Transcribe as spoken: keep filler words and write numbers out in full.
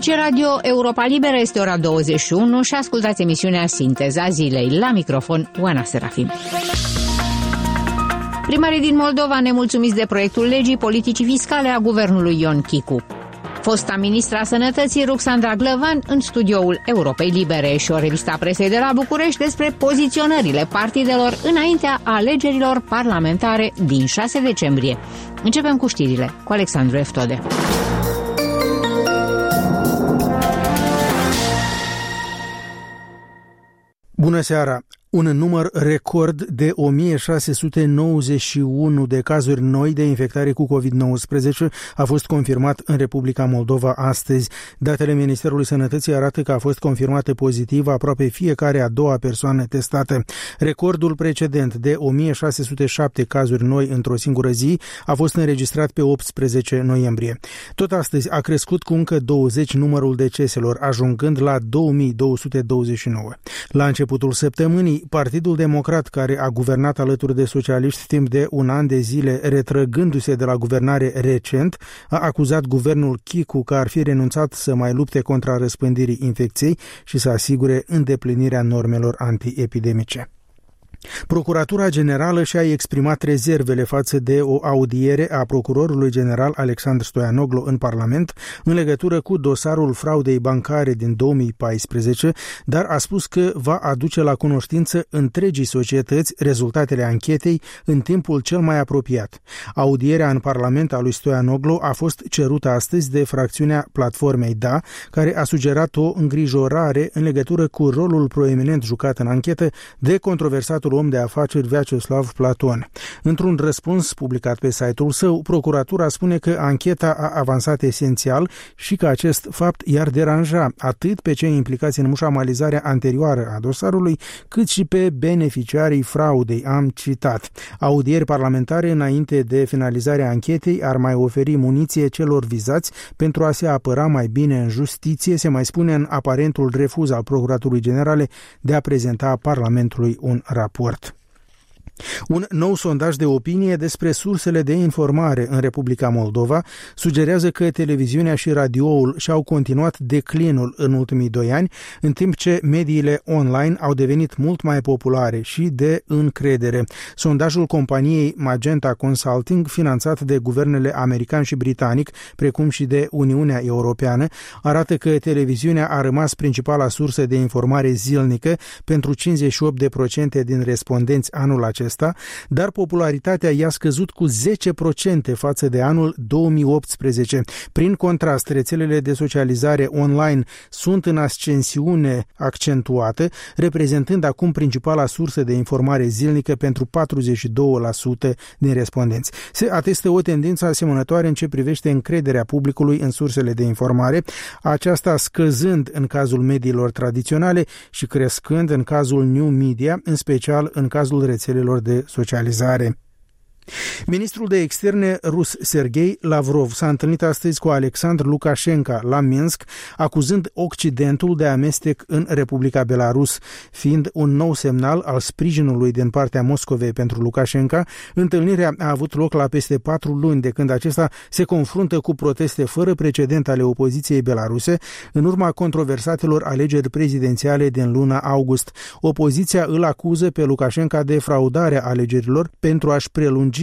Aici Radio Europa Liberă, este ora douăzeci și unu și ascultați emisiunea Sinteza Zilei. La microfon, Oana Serafim. Primarii din Moldova nemulțumiți de proiectul legii politicii fiscale a guvernului Ion Chicu. Fosta ministra Sănătății Ruxandra Glăvan în studioul Europei Libere și o revistă a presei de la București despre poziționările partidelor înaintea alegerilor parlamentare din șase decembrie. Începem cu știrile cu Alexandru Eftode. Bună seara! Un număr record de o mie șase sute nouăzeci și unu de cazuri noi de infectare cu covid nouăsprezece a fost confirmat în Republica Moldova astăzi. Datele Ministerului Sănătății arată că a fost confirmată pozitivă aproape fiecare a doua persoană testată. Recordul precedent de o mie șase sute șapte cazuri noi într-o singură zi a fost înregistrat pe optsprezece noiembrie. Tot astăzi a crescut cu încă douăzeci numărul deceselor, ajungând la două mii două sute douăzeci și nouă. La începutul săptămânii, Partidul Democrat, care a guvernat alături de socialiști timp de un an de zile, retrăgându-se de la guvernare recent, a acuzat guvernul Chicu că ar fi renunțat să mai lupte contra răspândirii infecției și să asigure îndeplinirea normelor antiepidemice. Procuratura Generală și-a exprimat rezervele față de o audiere a procurorului general Alexandru Stoianoglu în Parlament în legătură cu dosarul fraudei bancare din două mii paisprezece, dar a spus că va aduce la cunoștință întregii societăți rezultatele anchetei în timpul cel mai apropiat. Audierea în Parlament a lui Stoianoglu a fost cerută astăzi de fracțiunea Platformei Da, care a sugerat o îngrijorare în legătură cu rolul proeminent jucat în anchetă de controversatul om de afaceri Vyacheslav Platon. Într-un răspuns publicat pe site-ul său, procuratura spune că ancheta a avansat esențial și că acest fapt i-ar deranja atât pe cei implicați în mușamalizarea anterioară a dosarului, cât și pe beneficiarii fraudei, am citat. Audieri parlamentare înainte de finalizarea anchetei ar mai oferi muniție celor vizați pentru a se apăra mai bine în justiție, se mai spune în aparentul refuz al Procuraturului Generale de a prezenta Parlamentului un raport. Un nou sondaj de opinie despre sursele de informare în Republica Moldova sugerează că televiziunea și radioul și-au continuat declinul în ultimii doi ani, în timp ce mediile online au devenit mult mai populare și de încredere. Sondajul companiei Magenta Consulting, finanțat de guvernele american și britanic, precum și de Uniunea Europeană, arată că televiziunea a rămas principala sursă de informare zilnică pentru cincizeci și opt la sută din respondenți anul acesta, dar popularitatea i-a scăzut cu zece la sută față de anul două mii optsprezece. Prin contrast, rețelele de socializare online sunt în ascensiune accentuată, reprezentând acum principala sursă de informare zilnică pentru patruzeci și doi la sută din respondenți. Se atestă o tendință asemănătoare în ce privește încrederea publicului în sursele de informare, aceasta scăzând în cazul mediilor tradiționale și crescând în cazul new media, în special în cazul rețelelor de socializare. Ministrul de externe rus Sergei Lavrov s-a întâlnit astăzi cu Alexandru Lukashenko la Minsk, acuzând Occidentul de amestec în Republica Belarus, fiind un nou semnal al sprijinului din partea Moscovei pentru Lukashenko. Întâlnirea a avut loc la peste patru luni de când acesta se confruntă cu proteste fără precedent ale opoziției belaruse în urma controversatelor alegeri prezidențiale din luna august. Opoziția îl acuză pe Lukashenko de fraudarea alegerilor pentru a-și prelungi